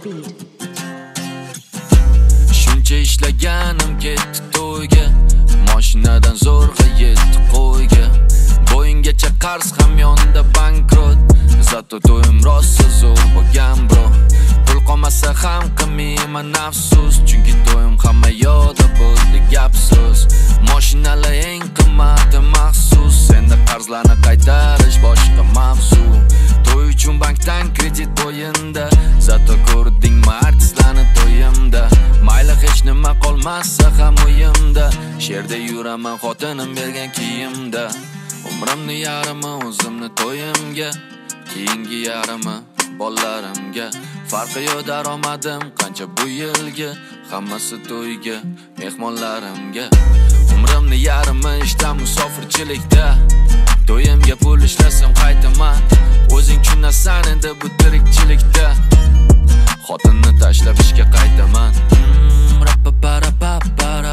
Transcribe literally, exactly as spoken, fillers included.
beat. Shuncha ishlaganim ketdi to'yga, mashinadan zo'rg'a yetdi qo'yga. Bo'yingacha qarz ham yonda bankrot, zato to'yim rosa zo'r bo'lgan bro. Pul qolmasa ham qilmayman afsus, chunki to'yim hamma yo'da bo'ldi gap so'z. Mashinalar eng qimmati maxsus, endi qarzlarni qaytarish boshqa mavzu. To'y uchun bankdan kredit bo'yinda, zato ko'rdingmi artistlarni to'yimda. Mayli hech nima qolmasa ham o'yimda, sherda yuraman xotinim bergan kiyimda. Umrimni yarimi o'zimni to'yimga, keyingi yarimi bolalarimga. Farqi yo'q daromadim qancha bu yilga, hammasi to'yga, mehmonlarimga. Umrimni yarimi ishdan musofirchilikda, to'yimga pul ishlasam qaytaman. O'zing tushunasan endi bu tirikchilikda, xotinni tashlab ishga qaytaman. Rappa para papara